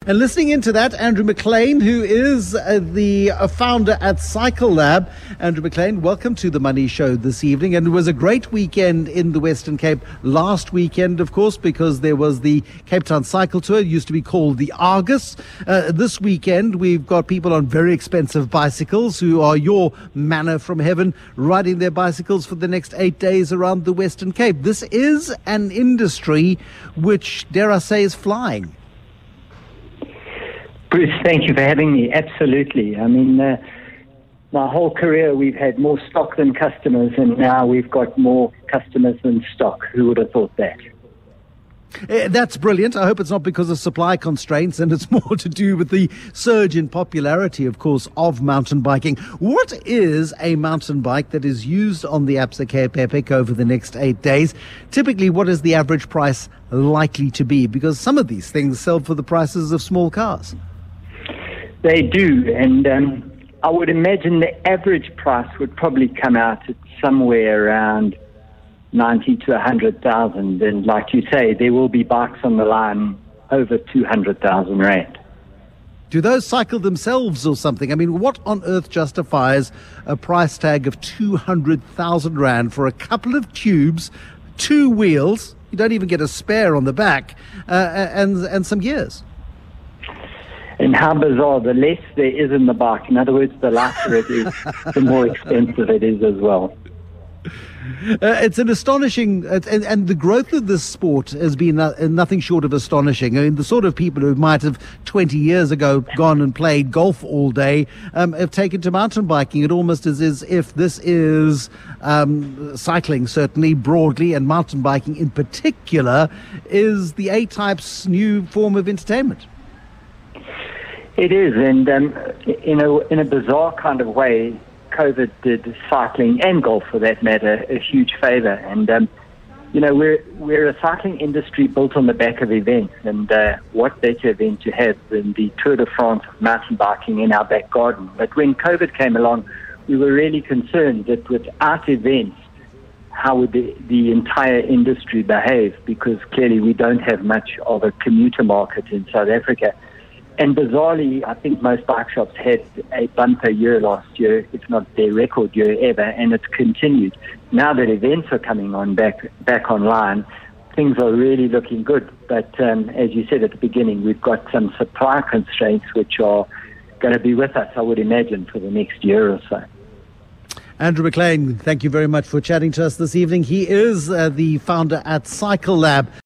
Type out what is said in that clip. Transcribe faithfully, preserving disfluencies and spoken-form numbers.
And listening into that, Andrew McLean, who is uh, the uh, founder at Cycle Lab. Andrew McLean, welcome to the Money Show this evening. And it was a great weekend in the Western Cape last weekend, of course, because there was the Cape Town Cycle Tour. It used to be called the Argus. Uh, this weekend, we've got people on very expensive bicycles who are your manna from heaven, riding their bicycles for the next eight days around the Western Cape. This is an industry which, dare I say, is flying. Bruce, thank you for having me. Absolutely. I mean, uh, my whole career we've had more stock than customers, and now we've got more customers than stock. Who would have thought that? Uh, that's brilliant. I hope it's not because of supply constraints, and it's more to do with the surge in popularity, of course, of mountain biking. What is a mountain bike that is used on the Absa Cape Epic over the next eight days? Typically, what is the average price likely to be? Because some of these things sell for the prices of small cars. They do, and um, I would imagine the average price would probably come out at somewhere around ninety to a hundred thousand. And like you say, there will be bikes on the line over two hundred thousand rand. Do those cycle themselves or something? I mean, what on earth justifies a price tag of two hundred thousand rand for a couple of tubes, two wheels? You don't even get a spare on the back, uh, and and some gears. And how bizarre, the less there is in the bike, in other words, the lighter it is, the more expensive it is as well. Uh, it's an astonishing, uh, and, and the growth of this sport has been uh, nothing short of astonishing. I mean, the sort of people who might have twenty years ago gone and played golf all day um, have taken to mountain biking. It almost is as if this is um, cycling, certainly broadly, and mountain biking in particular is the A-Type's new form of entertainment. It is, and um, in a in a bizarre kind of way, COVID did cycling and golf, for that matter, a huge favour. And um, you know, we're we're a cycling industry built on the back of events, and uh, what better event to have than the Tour de France of mountain biking in our back garden? But when COVID came along, we were really concerned that without events, how would the, the entire industry behave? Because clearly we don't have much of a commuter market in South Africa. And bizarrely, I think most bike shops had a bumper year last year, if not their record year ever, and it's continued. Now that events are coming on back back online, things are really looking good. But um, as you said at the beginning, we've got some supply constraints which are going to be with us, I would imagine, for the next year or so. Andrew McLean, thank you very much for chatting to us this evening. He is uh, the founder at Cycle Lab.